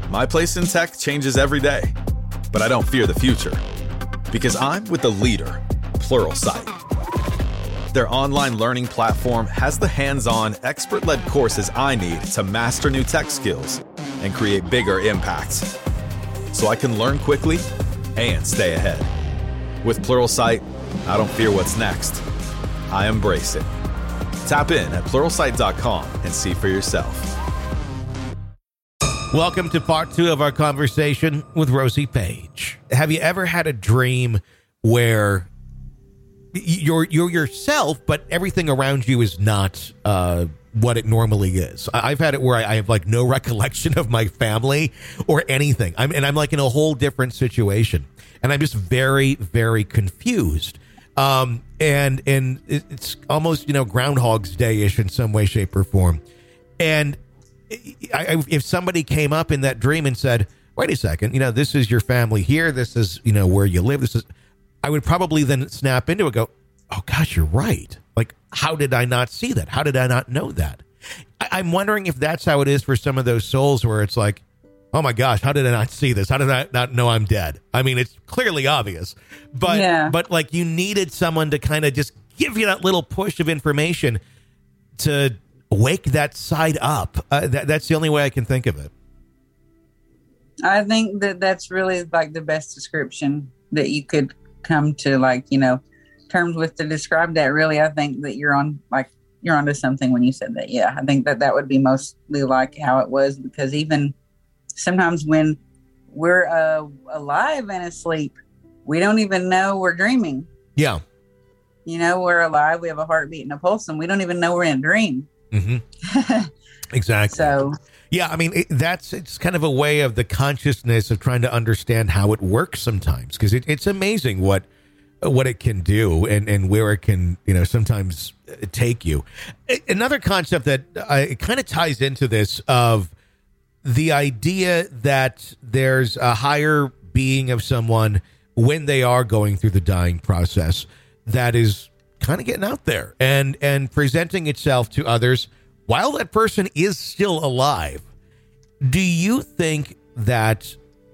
My place in tech changes every day, but I don't fear the future because I'm with the leader, Pluralsight. Their online learning platform has the hands-on, expert-led courses I need to master new tech skills and create bigger impacts, so I can learn quickly and stay ahead. With Pluralsight, I don't fear what's next. I embrace it. Tap in at Pluralsight.com and see for yourself. Welcome to part 2 of our conversation with Rosie Page. Have you ever had a dream where you're yourself, but everything around you is not what it normally is? I've had it where I have like no recollection of my family or anything. I'm like in a whole different situation, and I'm just very, very confused. And it's almost, Groundhog's Day-ish in some way, shape, or form. And if somebody came up in that dream and said, wait a second, this is your family here, this is, where you live, I would probably then snap into it, go, oh gosh, you're right. Like, how did I not see that? How did I not know that? I'm wondering if that's how it is for some of those souls where it's like, oh my gosh, how did I not see this? How did I not know I'm dead? I mean, it's clearly obvious, but like you needed someone to kind of just give you that little push of information to wake that side up. That's the only way I can think of it. I think that's really like the best description that you could come to, terms with to describe that. Really, I think that you're onto something when you said that. Yeah, I think that would be mostly like how it was, because even sometimes when we're alive and asleep, we don't even know we're dreaming. Yeah. We're alive, we have a heartbeat and a pulse, and we don't even know we're in a dream. Mm-hmm. Exactly. So, yeah, I mean, it's kind of a way of the consciousness of trying to understand how it works sometimes, because it's amazing what it can do and where it can, sometimes take you. Another concept that it kind of ties into this of the idea that there's a higher being of someone when they are going through the dying process that is kind of getting out there and presenting itself to others while that person is still alive. Do you think that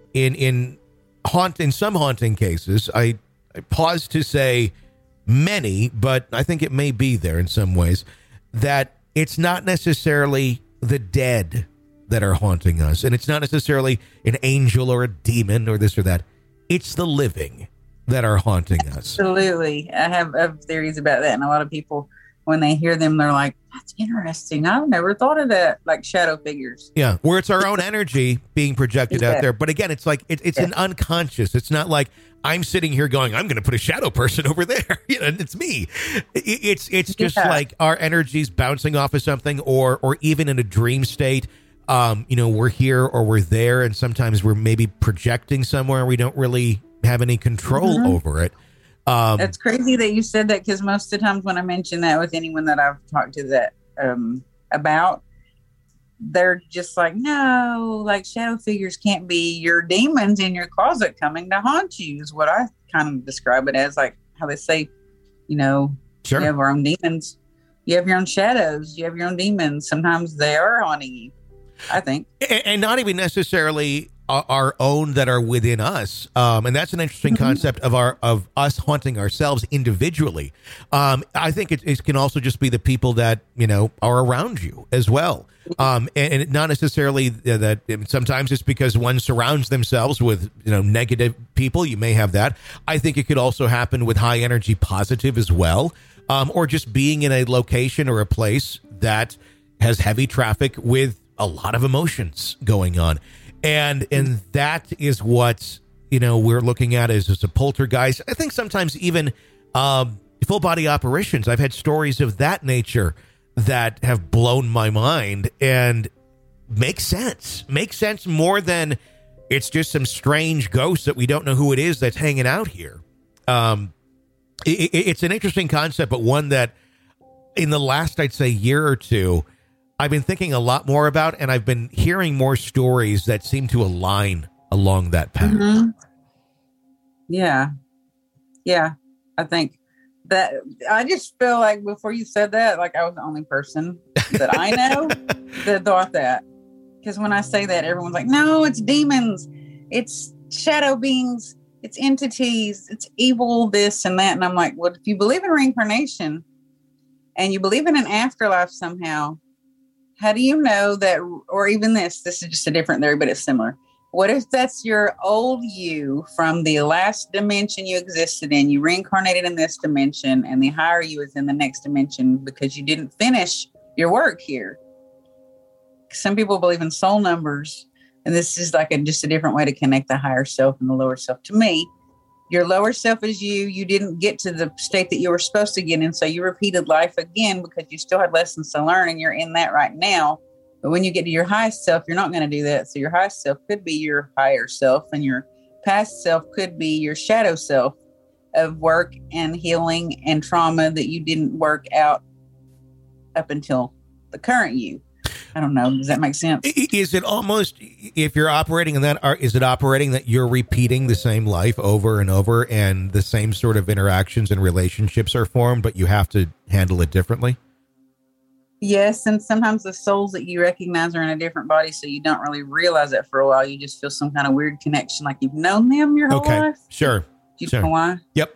in some haunting cases, I pause to say many, but I think it may be there in some ways, that it's not necessarily the dead that are haunting us, and it's not necessarily an angel or a demon or this or that. It's the living that are haunting us. Absolutely. I have theories about that, and a lot of people, when they hear them, they're like, that's interesting. I've never thought of that, like shadow figures. Yeah, where it's our own energy being projected out there. But again, it's like it's an unconscious. It's not like I'm sitting here going, I'm going to put a shadow person over there. It's me. It's just like our energies bouncing off of something, or even in a dream state. We're here or we're there, and sometimes we're maybe projecting somewhere. We don't really have any control over it. That's crazy that you said that, because most of the times when I mention that with anyone that I've talked to that about, they're just like, no, like shadow figures can't be your demons in your closet coming to haunt you, is what I kind of describe it as. Like how they say, Sure. You have our own demons, you have your own shadows, you have your own demons. Sometimes they are haunting you, I think. And not even necessarily our own that are within us. And that's an interesting concept of us haunting ourselves individually. I think it can also just be the people that, are around you as well. And not necessarily that sometimes it's because one surrounds themselves with, negative people. You may have that. I think it could also happen with high energy positive as well. Or just being in a location or a place that has heavy traffic with a lot of emotions going on. And that is what, we're looking at as a poltergeist. I think sometimes even full body apparitions. I've had stories of that nature that have blown my mind and make sense more than it's just some strange ghost that we don't know who it is that's hanging out here. It's an interesting concept, but one that in the last, I'd say, year or two, I've been thinking a lot more about, and I've been hearing more stories that seem to align along that path. Mm-hmm. Yeah. I think that I just feel like before you said that, like I was the only person that I know that thought that. Because when I say that, everyone's like, no, it's demons, it's shadow beings, it's entities, it's evil, this and that. And I'm like, well, if you believe in reincarnation and you believe in an afterlife somehow, how do you know that, or even this is just a different theory, but it's similar. What if that's your old you from the last dimension you existed in? You reincarnated in this dimension, and the higher you is in the next dimension because you didn't finish your work here. Some people believe in soul numbers, and this is like just a different way to connect the higher self and the lower self. To me, your lower self is you. You didn't get to the state that you were supposed to get in, so you repeated life again because you still had lessons to learn, and you're in that right now. But when you get to your highest self, you're not going to do that. So your highest self could be your higher self, and your past self could be your shadow self of work and healing and trauma that you didn't work out up until the current you. I don't know. Does that make sense? Is it almost, if you're operating in that, is it operating that you're repeating the same life over and over and the same sort of interactions and relationships are formed, but you have to handle it differently? Yes. And sometimes the souls that you recognize are in a different body, so you don't really realize it for a while. You just feel some kind of weird connection, like you've known them your whole life. Sure. Do you know why? Yep.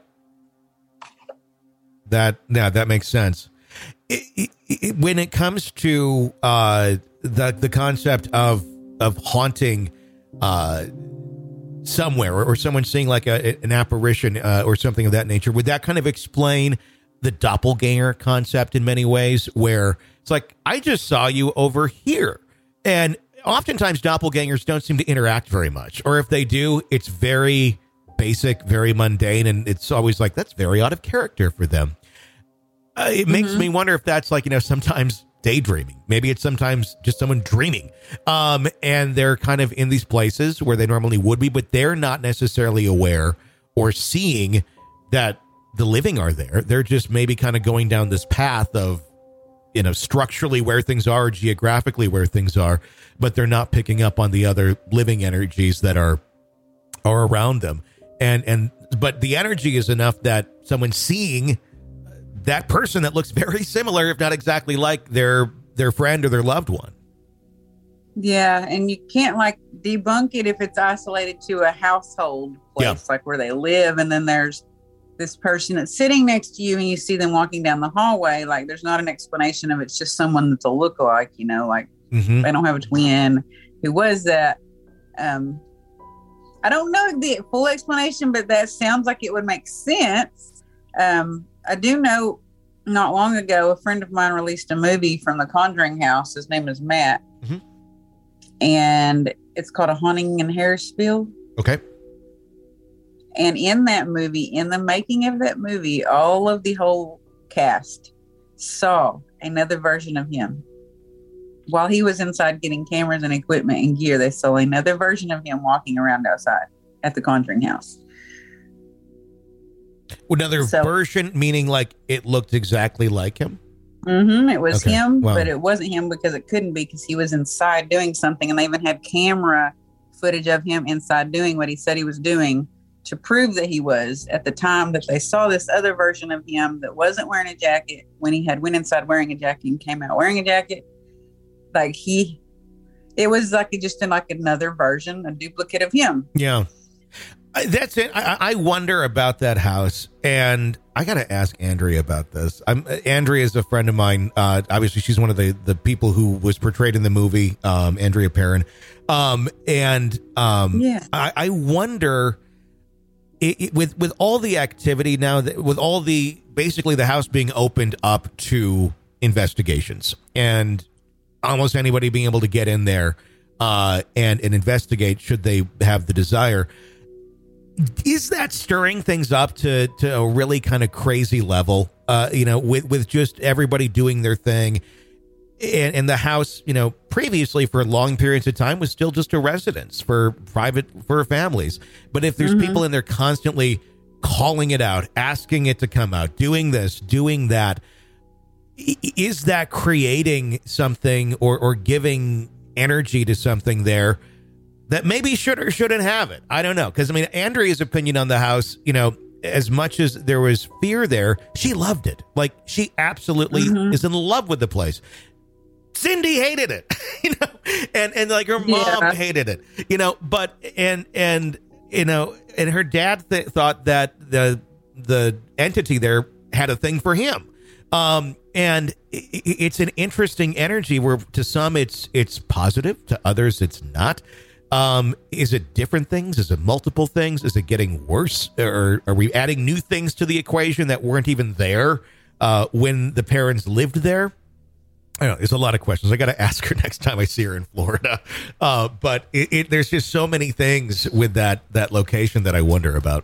That makes sense. When it comes to the concept of haunting somewhere or someone seeing like an apparition or something of that nature, would that kind of explain the doppelganger concept in many ways, where it's like, I just saw you over here? And oftentimes doppelgangers don't seem to interact very much, or if they do, it's very basic, very mundane, and it's always like, that's very out of character for them. It makes me wonder if that's like, sometimes daydreaming. Maybe it's sometimes just someone dreaming. And they're kind of in these places where they normally would be, but they're not necessarily aware or seeing that the living are there. They're just maybe kind of going down this path of, structurally where things are, geographically where things are, but they're not picking up on the other living energies that are around them. But the energy is enough that someone seeing that person that looks very similar, if not exactly like their friend or their loved one. Yeah, and you can't like debunk it if it's isolated to a household place, like where they live, and then there's this person that's sitting next to you and you see them walking down the hallway. Like, there's not an explanation of it's just someone that's a lookalike, like they don't have a twin. Who was that? I don't know the full explanation, but that sounds like it would make sense. I do know not long ago, a friend of mine released a movie from the Conjuring house. His name is Matt. And it's called A Haunting in Harrisville. Okay. And in that movie, in the making of that movie, all of the whole cast saw another version of him. While he was inside getting cameras and equipment and gear, they saw another version of him walking around outside at the Conjuring house. Another version, meaning like it looked exactly like him? It was him, but it wasn't him because it couldn't be, because he was inside doing something, and they even had camera footage of him inside doing what he said he was doing to prove that he was, at the time that they saw this other version of him that wasn't wearing a jacket, when he had went inside wearing a jacket and came out wearing a jacket. Like it was like just in like another version, a duplicate of him. Yeah. That's it. I wonder about that house, and I got to ask Andrea about this. Andrea is a friend of mine. Obviously, she's one of the people who was portrayed in the movie, Andrea Perrin. I wonder, with all the activity now, with all the basically the house being opened up to investigations, and almost anybody being able to get in there and investigate should they have the desire. Is that stirring things up to a really kind of crazy level, with just everybody doing their thing, and the house, previously for long periods of time was still just a residence for families. But if there's people in there constantly calling it out, asking it to come out, doing this, doing that, is that creating something or giving energy to something there that maybe should or shouldn't have it? I don't know. Because, Andrea's opinion on the house, as much as there was fear there, she loved it. Like, she absolutely is in love with the place. Cindy hated it, and like her mom hated it, but, and her dad thought that the entity there had a thing for him. And it's an interesting energy where to some it's positive, to others it's not. Is it different things? Is it multiple things? Is it getting worse? Or are we adding new things to the equation that weren't even there when the parents lived there? I don't know. There's a lot of questions. I got to ask her next time I see her in Florida. But there's just so many things with that location that I wonder about.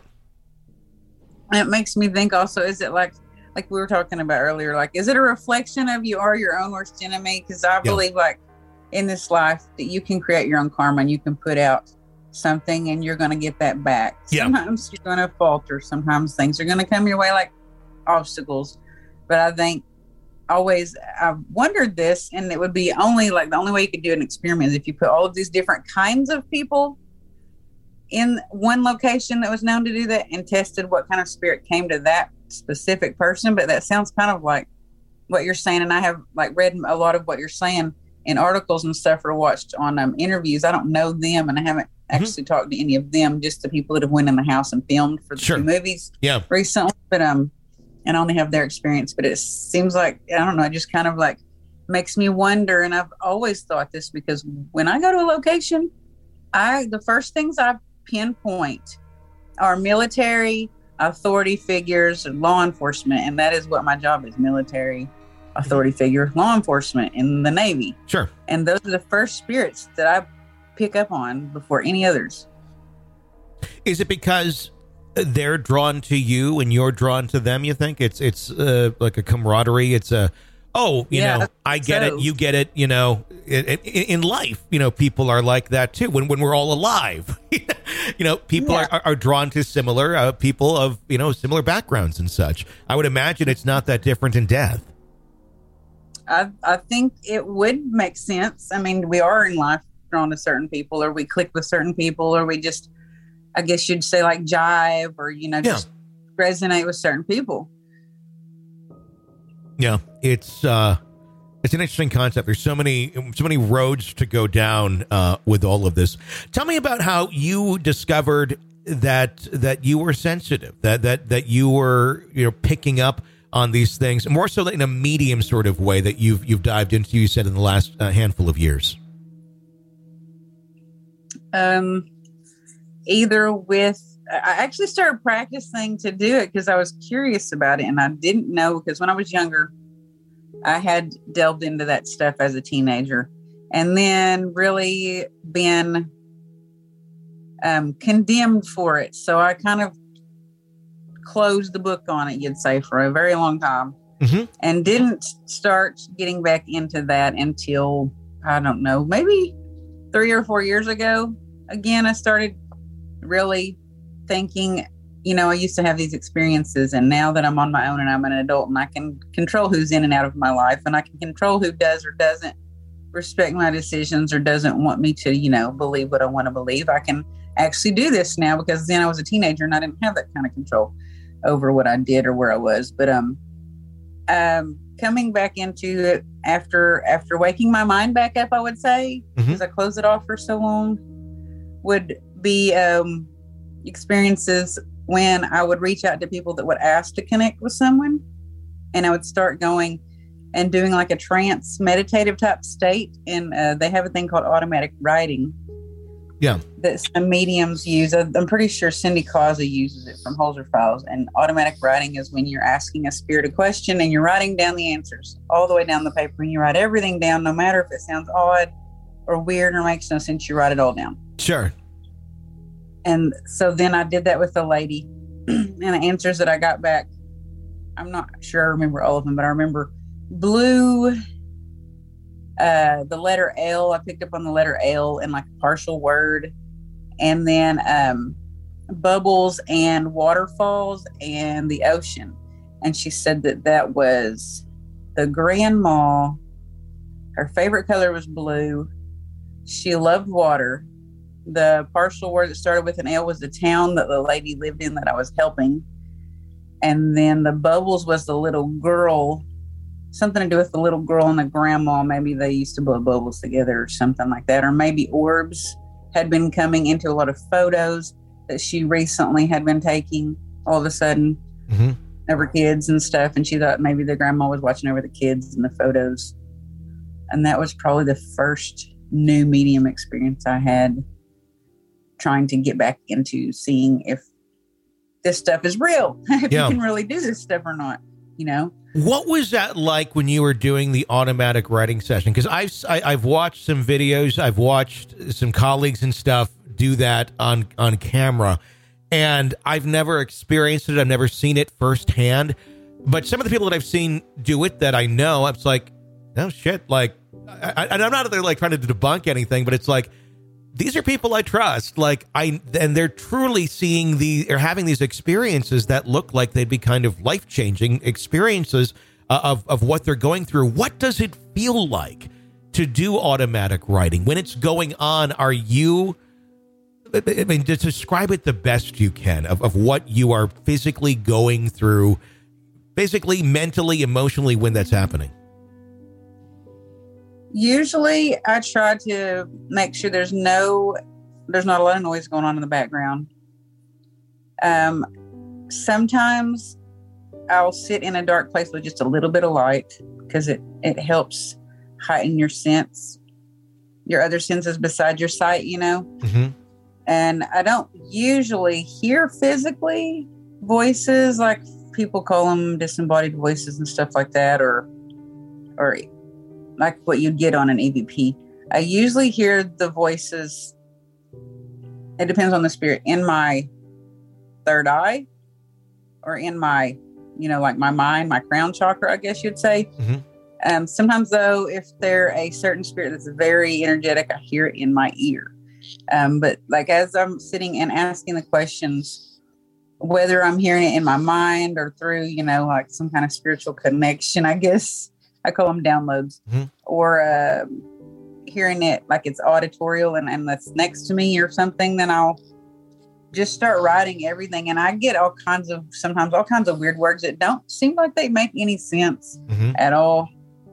It makes me think also, is it like we were talking about earlier, like, is it a reflection of you are your own worst enemy? Because I believe like in this life that you can create your own karma and you can put out something and you're going to get that back. Sometimes you're going to falter. Sometimes things are going to come your way like obstacles. But I think I've wondered this, and it would be only like the only way you could do an experiment is if you put all of these different kinds of people in one location that was known to do that and tested what kind of spirit came to that specific person. But that sounds kind of like what you're saying. And I have like read a lot of what you're saying in articles and stuff, or watched on interviews. I don't know them, and I haven't actually talked to any of them, just the people that have went in the house and filmed for the two movies recently. But and I only have their experience, but it seems like, I don't know, it just kind of like makes me wonder. And I've always thought this, because when I go to a location, the first things I pinpoint are military authority figures and law enforcement. And that is what my job is: military authority figure, law enforcement in the Navy. Sure. And those are the first spirits that I pick up on before any others. Is it because they're drawn to you and you're drawn to them? You think it's like a camaraderie? It's I get it, you get it. In life, people are like that too. When we're all alive, people are drawn to similar people of similar backgrounds and such. I would imagine it's not that different in death. I think it would make sense. I mean, we are in life drawn to certain people, or we click with certain people, or we just, I guess you'd say, like jive, or, just resonate with certain people. Yeah, it's an interesting concept. There's so many roads to go down with all of this. Tell me about how you discovered that you were sensitive, that you were picking up on these things, more so in a medium sort of way that you've dived into, you said, in the last handful of years. Either with, I actually started practicing to do it because I was curious about it, and I didn't know, because when I was younger, I had delved into that stuff as a teenager, and then really been condemned for it. So I kind of closed the book on it, you'd say, for a very long time, and didn't start getting back into that until, I don't know, maybe 3 or 4 years ago. Again, I started really thinking, I used to have these experiences, and now that I'm on my own and I'm an adult and I can control who's in and out of my life, and I can control who does or doesn't respect my decisions or doesn't want me to, believe what I want to believe, I can actually do this now, because then I was a teenager and I didn't have that kind of control over what I did or where I was. But coming back into it after waking my mind back up, I would say, because I closed it off for so long, would be experiences when I would reach out to people that would ask to connect with someone, and I would start going and doing like a trance meditative type state. And they have a thing called automatic writing. Yeah. That some mediums use. I'm pretty sure Cindy Causey uses it from Holzer Files. And automatic writing is when you're asking a spirit a question and you're writing down the answers all the way down the paper, and you write everything down, no matter if it sounds odd or weird or makes no sense, you write it all down. Sure. And so then I did that with a lady, and the answers that I got back, I'm not sure I remember all of them, but I remember blue, the letter L. I picked up on the letter L in like a partial word, and then bubbles and waterfalls and the ocean. And she said that was the grandma. Her favorite color was blue. She loved water. The partial word that started with an L was the town that the lady lived in that I was helping. And then the bubbles was the little girl something to do with the little girl and the grandma. Maybe they used to blow bubbles together or something like that. Or maybe orbs had been coming into a lot of photos that she recently had been taking all of a sudden of her kids and stuff. And she thought maybe the grandma was watching over the kids in the photos. And that was probably the first new medium experience I had, trying to get back into seeing if this stuff is real, if you can really do this stuff or not, you know? What was that like when you were doing the automatic writing session? Because I've watched some videos, I've watched some colleagues and stuff do that on camera, and I've never experienced it. I've never seen it firsthand. But some of the people that I've seen do it that I know, it's like, oh shit, like, I'm not there like trying to debunk anything, but it's like, these are people I trust. Like and they're truly seeing or having these experiences that look like they'd be kind of life-changing experiences of what they're going through. What does it feel like to do automatic writing when it's going on? Are you, I mean, to describe it the best you can of what you are physically going through, basically mentally, emotionally, when that's happening? Usually I try to make sure there's not a lot of noise going on in the background. Sometimes I'll sit in a dark place with just a little bit of light because it helps heighten your sense, your other senses besides your sight, you know? And I don't usually hear physically voices, like people call them disembodied voices and stuff like that, or like what you'd get on an EVP. I usually hear the voices, it depends on the spirit, in my third eye or in my, you know, like my mind, my crown chakra, I guess you'd say. Sometimes though, if they're a certain spirit that's very energetic, I hear it in my ear. But like as I'm sitting and asking the questions, whether I'm hearing it in my mind or through, you know, like some kind of spiritual connection, I guess, I call them downloads, or hearing it like it's auditorial and that's next to me or something, then I'll just start writing everything. And I get sometimes all kinds of weird words that don't seem like they make any sense at all.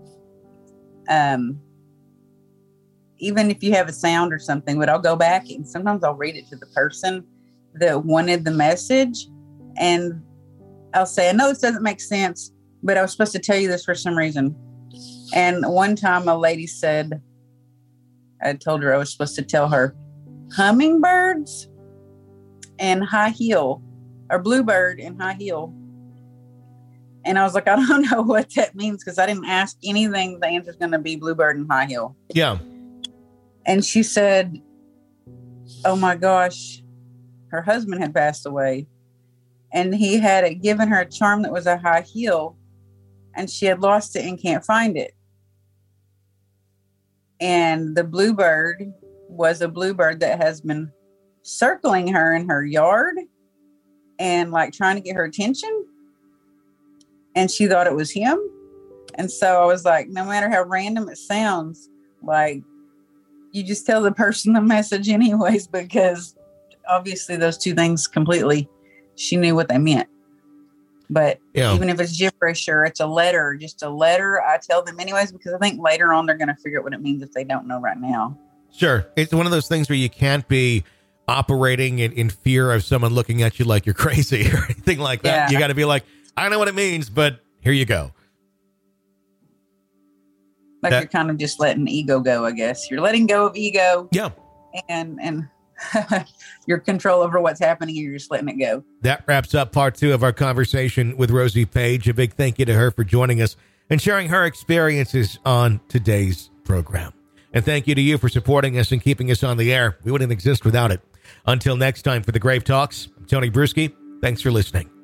Even if you have a sound or something, but I'll go back and sometimes I'll read it to the person that wanted the message. And I'll say, I know this doesn't make sense, but I was supposed to tell you this for some reason. And one time a lady said, I told her I was supposed to tell her hummingbirds and high heel, or bluebird and high heel. And I was like, I don't know what that means because I didn't ask anything. The answer's going to be bluebird and high heel. Yeah. And she said, oh my gosh, her husband had passed away. And he had given her a charm that was a high heel. And she had lost it and can't find it. And the bluebird was a bluebird that has been circling her in her yard and like trying to get her attention. And she thought it was him. And so I was like, no matter how random it sounds, like you just tell the person the message anyways, because obviously those two things completely, she knew what they meant. But even if it's gibberish or it's just a letter, I tell them anyways, because I think later on they're going to figure out what it means if they don't know right now. Sure. It's one of those things where you can't be operating in fear of someone looking at you like you're crazy or anything like that. You got to be like, I don't know what it means, but here you go. Like you're kind of just letting ego go, I guess. You're letting go of ego. Yeah. And your control over what's happening, you're just letting it go. That wraps up part 2 of our conversation with Rosie Page. A big thank you to her for joining us and sharing her experiences on today's program. And thank you to you for supporting us and keeping us on the air. We wouldn't exist without it. Until next time, for the Grave Talks, I'm Tony Bruschi. Thanks for listening.